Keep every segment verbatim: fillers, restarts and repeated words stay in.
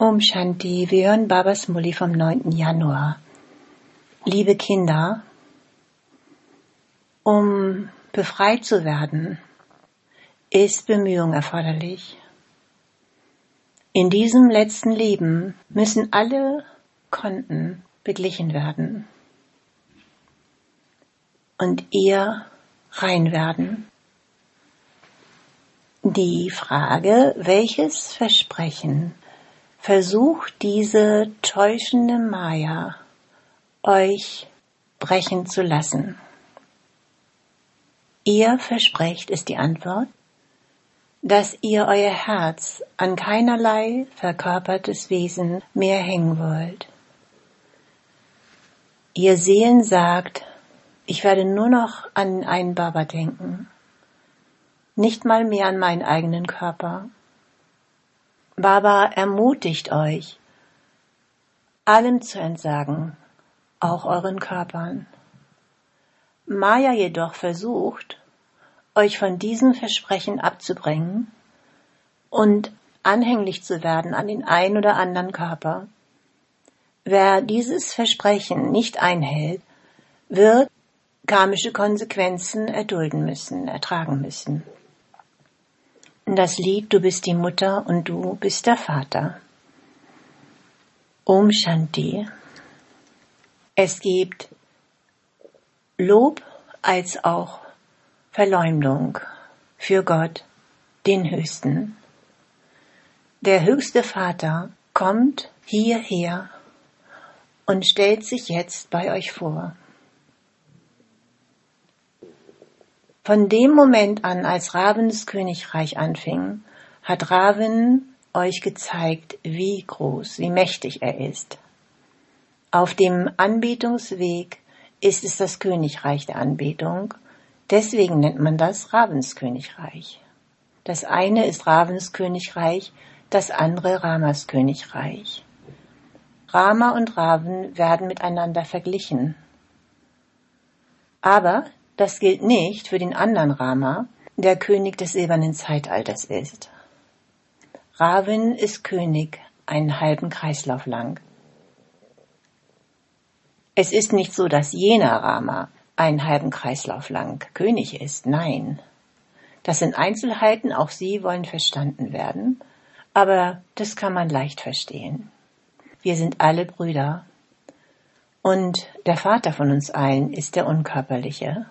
Om Shanti, wir hören Babas Murli vom neunten Januar. Liebe Kinder, um befreit zu werden, ist Bemühung erforderlich. In diesem letzten Leben müssen alle Konten beglichen werden und ihr rein werden. Die Frage, welches Versprechen versucht diese täuschende Maya, euch brechen zu lassen? Ihr versprecht, ist die Antwort, dass ihr euer Herz an keinerlei verkörpertes Wesen mehr hängen wollt. Ihr Seelen sagt, ich werde nur noch an einen Baba denken, nicht mal mehr an meinen eigenen Körper. Baba ermutigt euch, allem zu entsagen, auch euren Körpern. Maya jedoch versucht, euch von diesem Versprechen abzubringen und anhänglich zu werden an den einen oder anderen Körper. Wer dieses Versprechen nicht einhält, wird karmische Konsequenzen erdulden müssen, ertragen müssen. Das Lied, du bist die Mutter und du bist der Vater. Om Shanti. Es gibt Lob als auch Verleumdung für Gott, den Höchsten. Der höchste Vater kommt hierher und stellt sich jetzt bei euch vor. Von dem Moment an, als Ravens Königreich anfing, hat Raven euch gezeigt, wie groß, wie mächtig er ist. Auf dem Anbetungsweg ist es das Königreich der Anbetung, deswegen nennt man das Ravens Königreich. Das eine ist Ravens Königreich, das andere Ramas Königreich. Rama und Raven werden miteinander verglichen. Aber das gilt nicht für den anderen Rama, der König des silbernen Zeitalters ist. Raven ist König einen halben Kreislauf lang. Es ist nicht so, dass jener Rama einen halben Kreislauf lang König ist. Nein. Das sind Einzelheiten, auch sie wollen verstanden werden, aber das kann man leicht verstehen. Wir sind alle Brüder und der Vater von uns allen ist der Unkörperliche.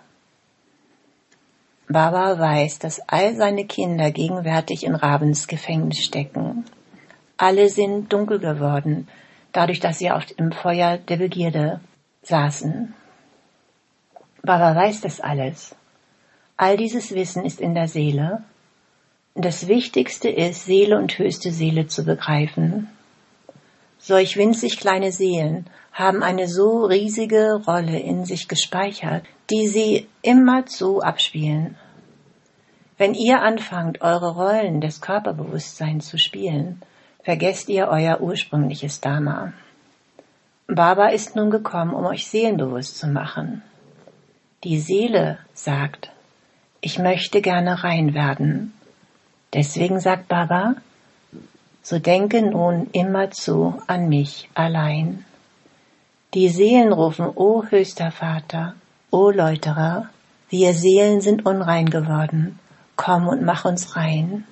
Baba weiß, dass all seine Kinder gegenwärtig in Ravens Gefängnis stecken. Alle sind dunkel geworden, dadurch, dass sie auf dem Feuer der Begierde saßen. Baba weiß das alles. All dieses Wissen ist in der Seele. Das Wichtigste ist, Seele und höchste Seele zu begreifen. Solch winzig kleine Seelen haben eine so riesige Rolle in sich gespeichert, die sie immerzu abspielen. Wenn ihr anfangt, eure Rollen des Körperbewusstseins zu spielen, vergesst ihr euer ursprüngliches Dharma. Baba ist nun gekommen, um euch seelenbewusst zu machen. Die Seele sagt, ich möchte gerne rein werden. Deswegen sagt Baba, so denke nun immerzu an mich allein. Die Seelen rufen, o höchster Vater, o Läuterer, wir Seelen sind unrein geworden, komm und mach uns rein.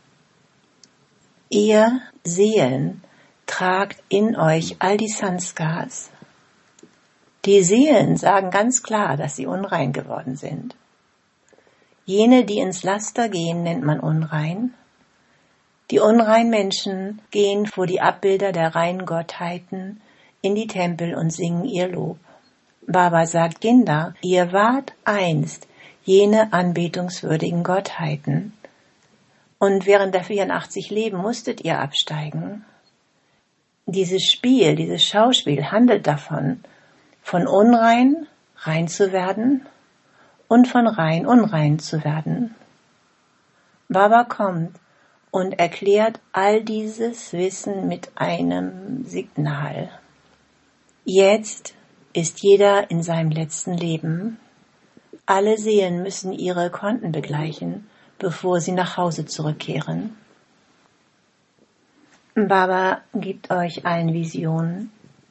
Ihr Seelen tragt in euch all die Sanskars. Die Seelen sagen ganz klar, dass sie unrein geworden sind. Jene, die ins Laster gehen, nennt man unrein. Die unreinen Menschen gehen vor die Abbilder der reinen Gottheiten in die Tempel und singen ihr Lob. Baba sagt, Kinder, ihr wart einst jene anbetungswürdigen Gottheiten. Und während der vierundachtzig Leben musstet ihr absteigen. Dieses Spiel, dieses Schauspiel handelt davon, von unrein rein zu werden und von rein unrein zu werden. Baba kommt und erklärt all dieses Wissen mit einem Signal. Jetzt ist jeder in seinem letzten Leben. Alle Seelen müssen ihre Konten begleichen, bevor sie nach Hause zurückkehren. Baba gibt euch allen Visionen.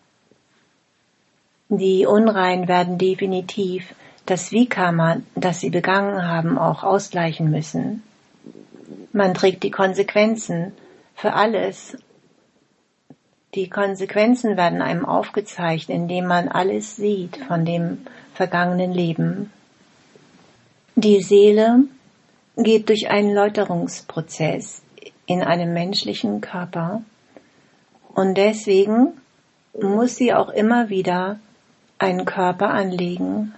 Die Unreinen werden definitiv das Vikarma, das sie begangen haben, auch ausgleichen müssen. Man trägt die Konsequenzen für alles. Die Konsequenzen werden einem aufgezeichnet, indem man alles sieht von dem vergangenen Leben. Die Seele geht durch einen Läuterungsprozess in einem menschlichen Körper und deswegen muss sie auch immer wieder einen Körper anlegen.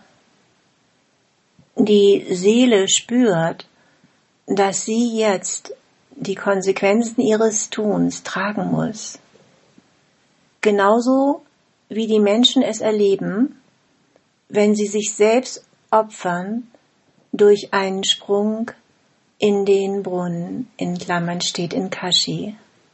Die Seele spürt, dass sie jetzt die Konsequenzen ihres Tuns tragen muss. Genauso wie die Menschen es erleben, wenn sie sich selbst opfern durch einen Sprung in den Brunnen, in Klammern steht in Kashi.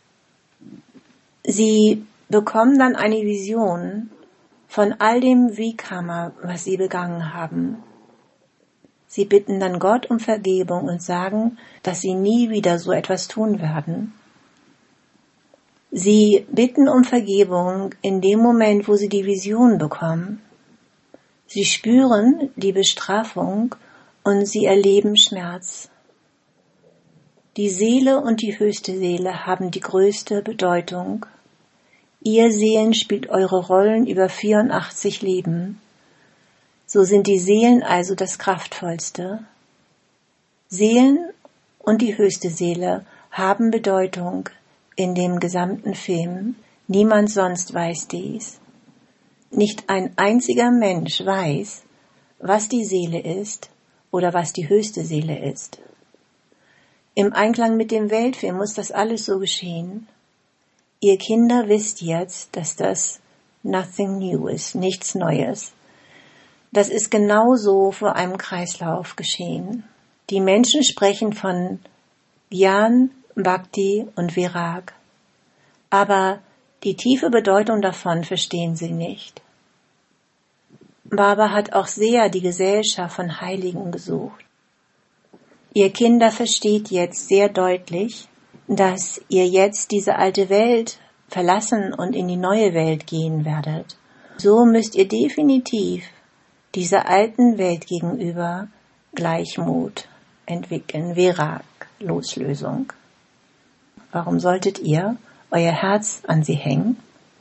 Sie bekommen dann eine Vision von all dem Vikarma, was sie begangen haben. Sie bitten dann Gott um Vergebung und sagen, dass sie nie wieder so etwas tun werden. Sie bitten um Vergebung in dem Moment, wo sie die Vision bekommen. Sie spüren die Bestrafung und sie erleben Schmerz. Die Seele und die höchste Seele haben die größte Bedeutung. Ihr Seelen spielt eure Rollen über vierundachtzig Leben. So sind die Seelen also das Kraftvollste. Seelen und die höchste Seele haben Bedeutung in dem gesamten Film. Niemand sonst weiß dies. Nicht ein einziger Mensch weiß, was die Seele ist oder was die höchste Seele ist. Im Einklang mit dem Weltfilm muss das alles so geschehen. Ihr Kinder wisst jetzt, dass das nothing new ist, nichts Neues. Das ist genauso vor einem Kreislauf geschehen. Die Menschen sprechen von Gyan, Bhakti und Virag. Aber die tiefe Bedeutung davon verstehen sie nicht. Baba hat auch sehr die Gesellschaft von Heiligen gesucht. Ihr Kinder versteht jetzt sehr deutlich, dass ihr jetzt diese alte Welt verlassen und in die neue Welt gehen werdet. So müsst ihr definitiv dieser alten Welt gegenüber Gleichmut entwickeln, Virag, Loslösung. Warum solltet ihr euer Herz an sie hängen?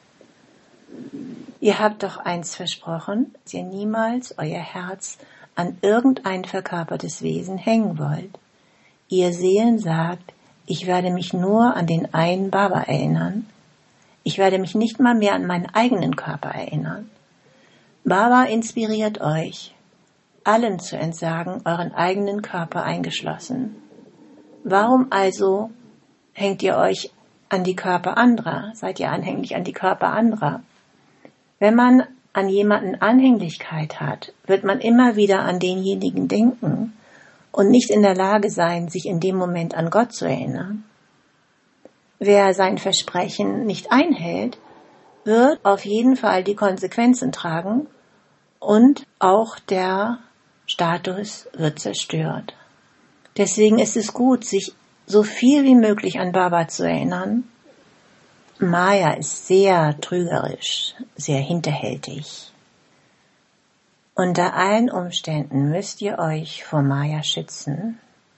Ihr habt doch eins versprochen, dass ihr niemals euer Herz an irgendein verkörpertes Wesen hängen wollt. Ihr Seelen sagt, ich werde mich nur an den einen Baba erinnern. Ich werde mich nicht mal mehr an meinen eigenen Körper erinnern. Baba inspiriert euch, allem zu entsagen, euren eigenen Körper eingeschlossen. Warum also hängt ihr euch an die Körper anderer? Seid ihr anhänglich an die Körper anderer? Wenn man an jemanden Anhänglichkeit hat, wird man immer wieder an denjenigen denken und nicht in der Lage sein, sich in dem Moment an Gott zu erinnern. Wer sein Versprechen nicht einhält, wird auf jeden Fall die Konsequenzen tragen und auch der Status wird zerstört. Deswegen ist es gut, sich so viel wie möglich an Baba zu erinnern. Maya ist sehr trügerisch, sehr hinterhältig. Unter allen Umständen müsst ihr euch vor Maya schützen.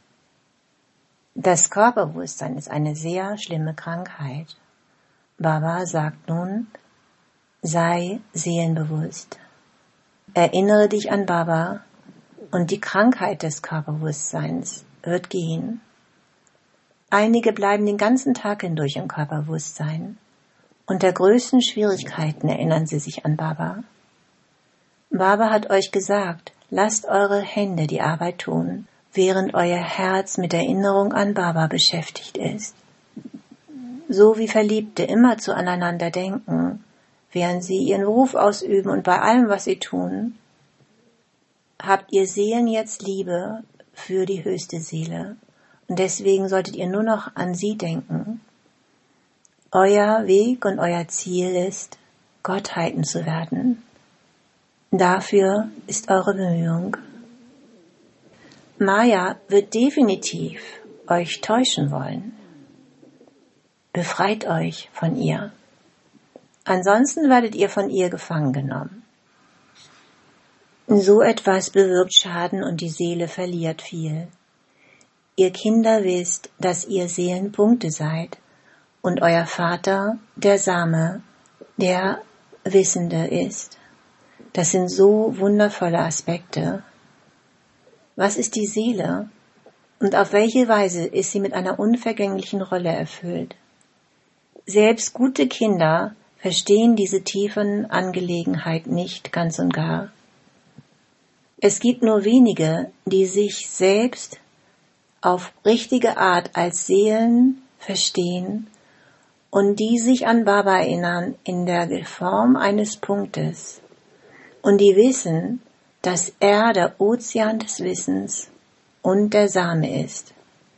Das Körperbewusstsein ist eine sehr schlimme Krankheit. Baba sagt nun, sei seelenbewusst. Erinnere dich an Baba und die Krankheit des Körperbewusstseins wird gehen. Einige bleiben den ganzen Tag hindurch im Körperbewusstsein. Unter größten Schwierigkeiten erinnern sie sich an Baba. Baba hat euch gesagt, lasst eure Hände die Arbeit tun, während euer Herz mit Erinnerung an Baba beschäftigt ist. So wie Verliebte immer zueinander denken, während sie ihren Beruf ausüben und bei allem, was sie tun, habt ihr Seelen jetzt Liebe für die höchste Seele. Und deswegen solltet ihr nur noch an sie denken. Euer Weg und euer Ziel ist, Gottheiten zu werden. Dafür ist eure Bemühung. Maya wird definitiv euch täuschen wollen. Befreit euch von ihr. Ansonsten werdet ihr von ihr gefangen genommen. So etwas bewirkt Schaden und die Seele verliert viel. Ihr Kinder wisst, dass ihr Seelenpunkte seid und euer Vater der Same, der Wissende ist. Das sind so wundervolle Aspekte. Was ist die Seele und auf welche Weise ist sie mit einer unvergänglichen Rolle erfüllt? Selbst gute Kinder verstehen diese tiefen Angelegenheiten nicht ganz und gar. Es gibt nur wenige, die sich selbst auf richtige Art als Seelen verstehen und die sich an Baba erinnern in der Form eines Punktes und die wissen, dass er der Ozean des Wissens und der Same ist.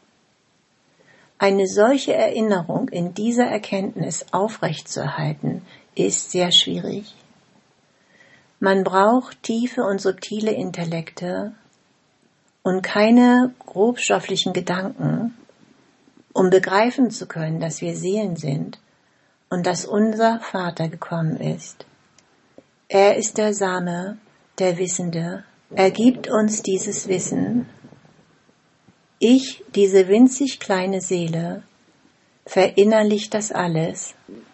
Eine solche Erinnerung in dieser Erkenntnis aufrechtzuerhalten, ist sehr schwierig. Man braucht tiefe und subtile Intellekte und keine grobstofflichen Gedanken, um begreifen zu können, dass wir Seelen sind und dass unser Vater gekommen ist. Er ist der Same, der Wissende. Er gibt uns dieses Wissen. Ich, diese winzig kleine Seele, verinnerlicht das alles.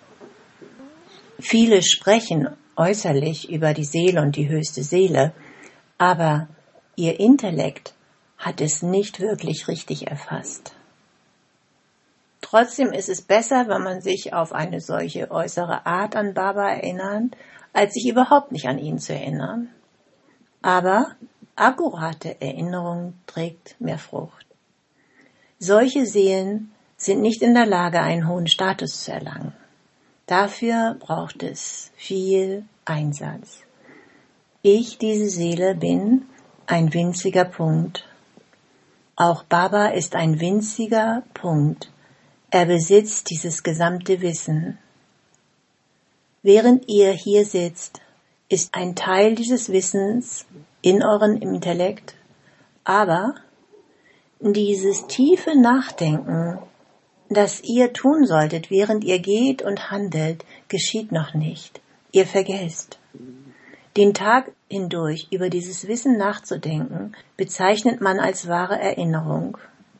Viele sprechen äußerlich über die Seele und die höchste Seele, aber ihr Intellekt hat es nicht wirklich richtig erfasst. Trotzdem ist es besser, wenn man sich auf eine solche äußere Art an Baba erinnert, als sich überhaupt nicht an ihn zu erinnern. Aber akkurate Erinnerung trägt mehr Frucht. Solche Seelen sind nicht in der Lage, einen hohen Status zu erlangen. Dafür braucht es viel Einsatz. Ich, diese Seele, bin ein winziger Punkt. Auch Baba ist ein winziger Punkt. Er besitzt dieses gesamte Wissen. Während ihr hier sitzt, ist ein Teil dieses Wissens in eurem Intellekt, aber dieses tiefe Nachdenken, das ihr tun solltet, während ihr geht und handelt, geschieht noch nicht. Ihr vergesst. Den Tag hindurch über dieses Wissen nachzudenken, bezeichnet man als wahre Erinnerung.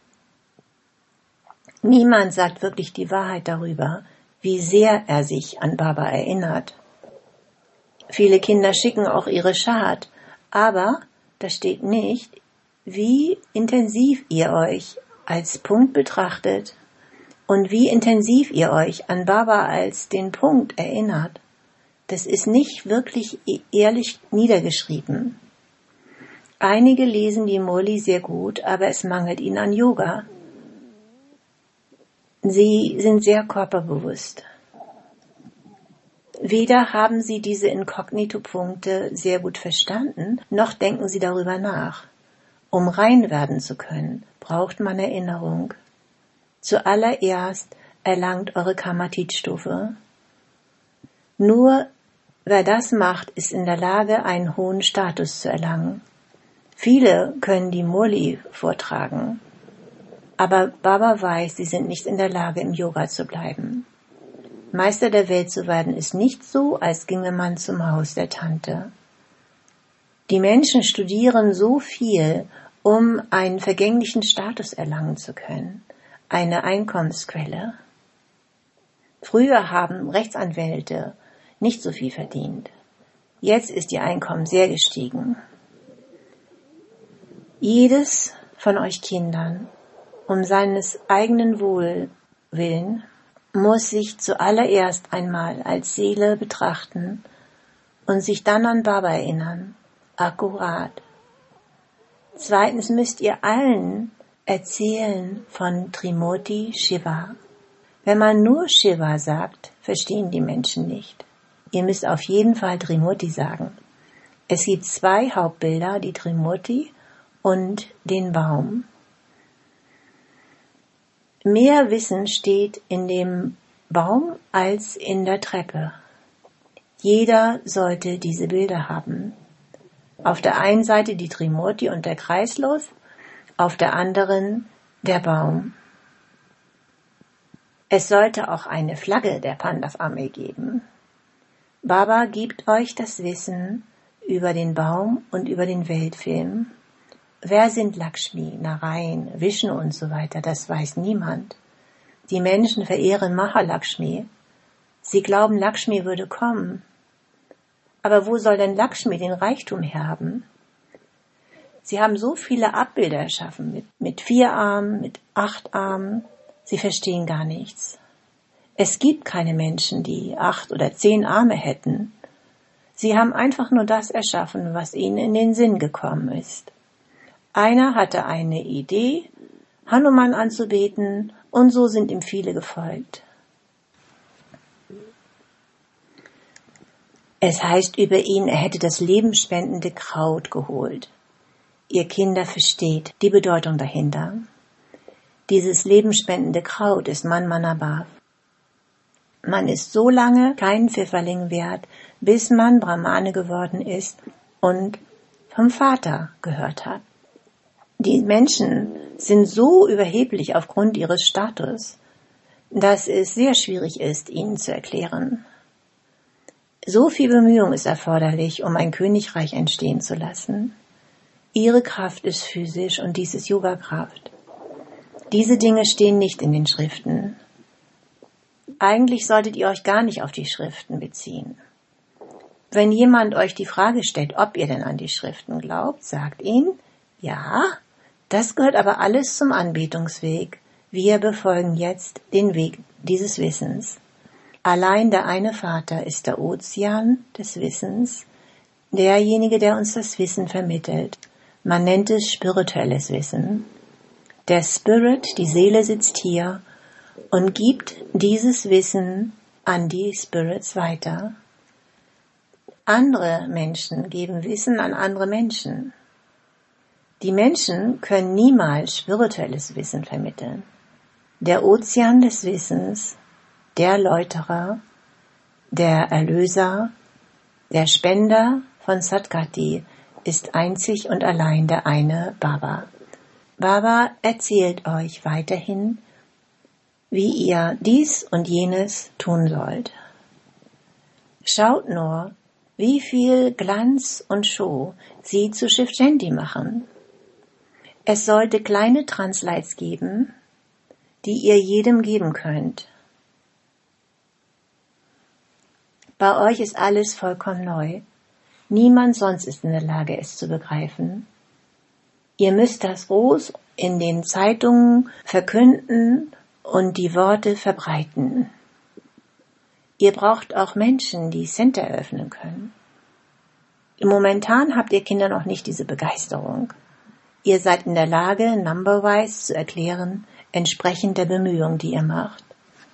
Niemand sagt wirklich die Wahrheit darüber, wie sehr er sich an Baba erinnert. Viele Kinder schicken auch ihre Schad, aber da steht nicht, wie intensiv ihr euch als Punkt betrachtet und wie intensiv ihr euch an Baba als den Punkt erinnert. Das ist nicht wirklich ehrlich niedergeschrieben. Einige lesen die Murli sehr gut, aber es mangelt ihnen an Yoga. Sie sind sehr körperbewusst. Weder haben sie diese Inkognito-Punkte sehr gut verstanden, noch denken sie darüber nach. Um rein werden zu können, braucht man Erinnerung. Zuallererst erlangt eure Karmatit-Stufe. Nur wer das macht, ist in der Lage, einen hohen Status zu erlangen. Viele können die Murli vortragen, aber Baba weiß, sie sind nicht in der Lage, im Yoga zu bleiben. Meister der Welt zu werden ist nicht so, als ginge man zum Haus der Tante. Die Menschen studieren so viel, um einen vergänglichen Status erlangen zu können, eine Einkommensquelle. Früher haben Rechtsanwälte nicht so viel verdient. Jetzt ist ihr Einkommen sehr gestiegen. Jedes von euch Kindern, um seines eigenen Wohlwillen, muss sich zuallererst einmal als Seele betrachten und sich dann an Baba erinnern. Akkurat. Zweitens müsst ihr allen erzählen von Trimurti Shiva. Wenn man nur Shiva sagt, verstehen die Menschen nicht. Ihr müsst auf jeden Fall Trimurti sagen. Es gibt zwei Hauptbilder, die Trimurti und den Baum. Mehr Wissen steht in dem Baum als in der Treppe. Jeder sollte diese Bilder haben. Auf der einen Seite die Trimurti und der Kreislauf, auf der anderen der Baum. Es sollte auch eine Flagge der Pandav-Armee geben. Baba gibt euch das Wissen über den Baum und über den Weltfilm. Wer sind Lakshmi, Narayan, Vishnu und so weiter? Das weiß niemand. Die Menschen verehren Mahalakshmi. Sie glauben, Lakshmi würde kommen. Aber wo soll denn Lakshmi den Reichtum herhaben? Sie haben so viele Abbilder erschaffen, mit, mit vier Armen, mit acht Armen. Sie verstehen gar nichts. Es gibt keine Menschen, die acht oder zehn Arme hätten. Sie haben einfach nur das erschaffen, was ihnen in den Sinn gekommen ist. Einer hatte eine Idee, Hanuman anzubeten, und so sind ihm viele gefolgt. Es heißt über ihn, er hätte das lebenspendende Kraut geholt. Ihr Kinder versteht die Bedeutung dahinter. Dieses lebenspendende Kraut ist Manmanabhav. Man ist so lange kein Pfifferling wert, bis man Brahmane geworden ist und vom Vater gehört hat. Die Menschen sind so überheblich aufgrund ihres Status, dass es sehr schwierig ist, ihnen zu erklären. So viel Bemühung ist erforderlich, um ein Königreich entstehen zu lassen. Ihre Kraft ist physisch und dies ist Yoga-Kraft. Diese Dinge stehen nicht in den Schriften. Eigentlich solltet ihr euch gar nicht auf die Schriften beziehen. Wenn jemand euch die Frage stellt, ob ihr denn an die Schriften glaubt, sagt ihn, ja, das gehört aber alles zum Anbetungsweg. Wir befolgen jetzt den Weg dieses Wissens. Allein der eine Vater ist der Ozean des Wissens, derjenige, der uns das Wissen vermittelt. Man nennt es spirituelles Wissen. Der Spirit, die Seele sitzt hier und gibt dieses Wissen an die Spirits weiter. Andere Menschen geben Wissen an andere Menschen. Die Menschen können niemals spirituelles Wissen vermitteln. Der Ozean des Wissens, der Läuterer, der Erlöser, der Spender von Sadgati ist einzig und allein der eine Baba. Baba erzählt euch weiterhin, wie ihr dies und jenes tun sollt. Schaut nur, wie viel Glanz und Show sie zu Shiv-Janti machen. Es sollte kleine Translights geben, die ihr jedem geben könnt. Bei euch ist alles vollkommen neu. Niemand sonst ist in der Lage, es zu begreifen. Ihr müsst das groß in den Zeitungen verkünden und die Worte verbreiten. Ihr braucht auch Menschen, die Center eröffnen können. Momentan habt ihr Kinder noch nicht diese Begeisterung. Ihr seid in der Lage, numberwise zu erklären, entsprechend der Bemühung, die ihr macht.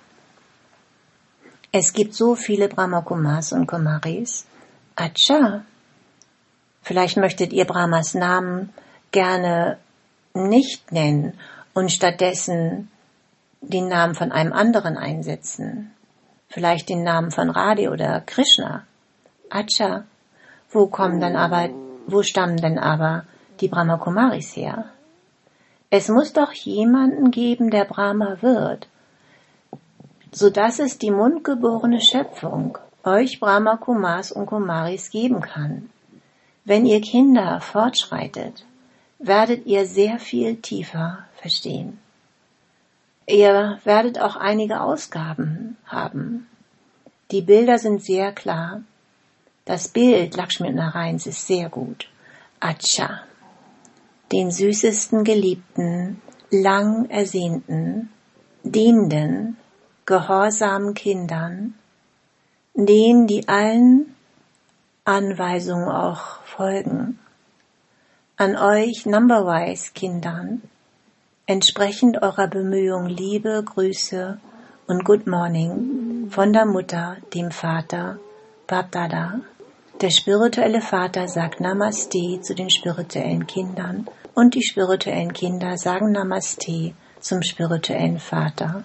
Es gibt so viele Brahma Kumars und Kumaris. Acha, vielleicht möchtet ihr Brahmas Namen gerne nicht nennen und stattdessen den Namen von einem anderen einsetzen. Vielleicht den Namen von Radhe oder Krishna. Acha, wo kommen dann aber, wo stammen denn aber die Brahma Kumaris her? Es muss doch jemanden geben, der Brahma wird, so dass es die mundgeborene Schöpfung euch Brahma Kumars und Kumaris geben kann. Wenn ihr Kinder fortschreitet, werdet ihr sehr viel tiefer verstehen. Ihr werdet auch einige Ausgaben haben. Die Bilder sind sehr klar. Das Bild Lakshmi und Narayans ist sehr gut. Acha, den süßesten Geliebten, lang ersehnten, dienenden, gehorsamen Kindern, denen die allen Anweisungen auch folgen. An euch numberwise Kindern, entsprechend eurer Bemühung Liebe, Grüße und Good Morning von der Mutter, dem Vater, Bab-Dada. Der spirituelle Vater sagt Namaste zu den spirituellen Kindern und die spirituellen Kinder sagen Namaste zum spirituellen Vater.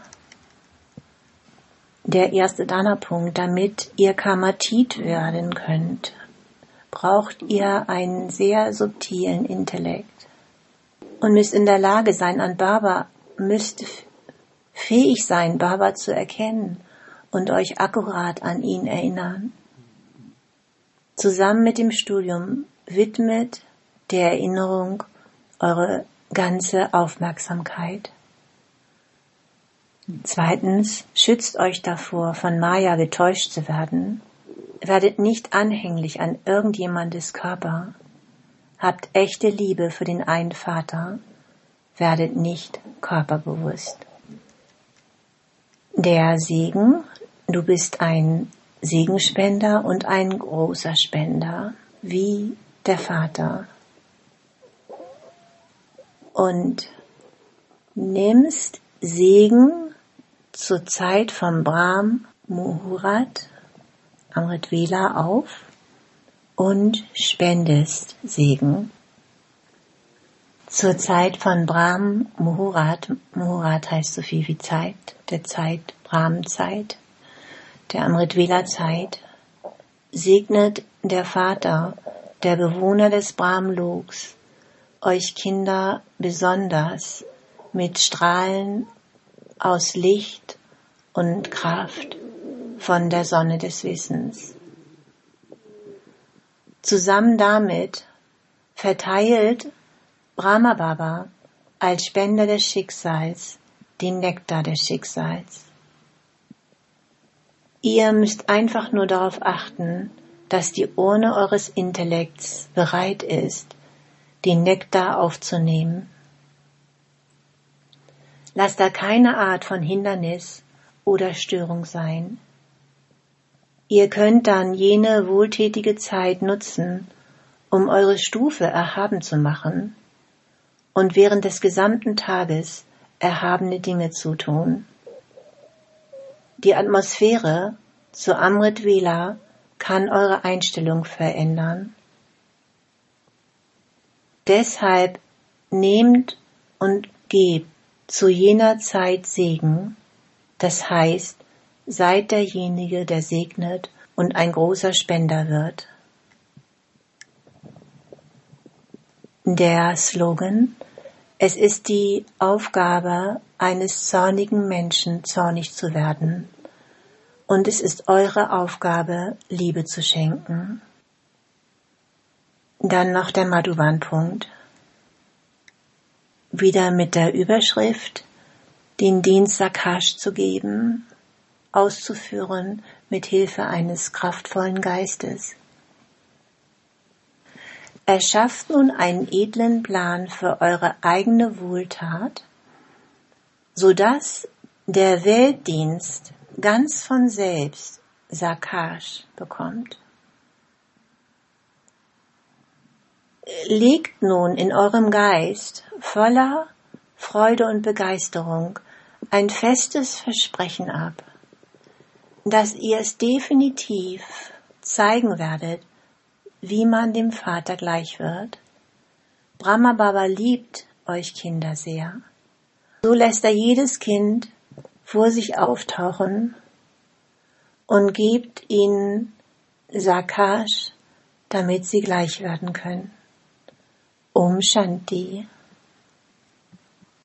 Der erste Dana-Punkt, damit ihr Karmatit werden könnt, braucht ihr einen sehr subtilen Intellekt und müsst in der Lage sein, an Baba müsst fähig sein, Baba zu erkennen und euch akkurat an ihn erinnern. Zusammen mit dem Studium widmet der Erinnerung eure ganze Aufmerksamkeit. Zweitens, schützt euch davor, von Maya getäuscht zu werden. Werdet nicht anhänglich an irgendjemandes Körper. Habt echte Liebe für den einen Vater. Werdet nicht körperbewusst. Der Segen, du bist ein Segenspender und ein großer Spender, wie der Vater. Und nimmst Segen zur Zeit von Brahm Muhurat, Amrit Vela auf und spendest Segen. Zur Zeit von Brahm Muhurat, Muhurat heißt so viel wie Zeit, der Zeit, Brahm-Zeit, der Amrit Vela Zeit, segnet der Vater, der Bewohner des Brahm-Loks, euch Kinder besonders mit Strahlen aus Licht und Kraft von der Sonne des Wissens. Zusammen damit verteilt Brahma Baba als Spender des Schicksals den Nektar des Schicksals. Ihr müsst einfach nur darauf achten, dass die Urne eures Intellekts bereit ist, den Nektar aufzunehmen. Lasst da keine Art von Hindernis oder Störung sein. Ihr könnt dann jene wohltätige Zeit nutzen, um eure Stufe erhaben zu machen und während des gesamten Tages erhabene Dinge zu tun. Die Atmosphäre zu Amrit Vela kann eure Einstellung verändern. Deshalb nehmt und gebt zu jener Zeit Segen, das heißt, seid derjenige, der segnet und ein großer Spender wird. Der Slogan: Es ist die Aufgabe eines zornigen Menschen, zornig zu werden, und es ist eure Aufgabe, Liebe zu schenken. Dann noch der Madhuvan-Punkt. Wieder mit der Überschrift, den Dienst Sakash zu geben, auszuführen mit Hilfe eines kraftvollen Geistes. Erschafft nun einen edlen Plan für eure eigene Wohltat, sodass der Weltdienst ganz von selbst Sakash bekommt. Legt nun in eurem Geist voller Freude und Begeisterung ein festes Versprechen ab, dass ihr es definitiv zeigen werdet, wie man dem Vater gleich wird. Brahma Baba liebt euch Kinder sehr. So lässt er jedes Kind vor sich auftauchen und gibt ihnen Sakash, damit sie gleich werden können. Om Shanti.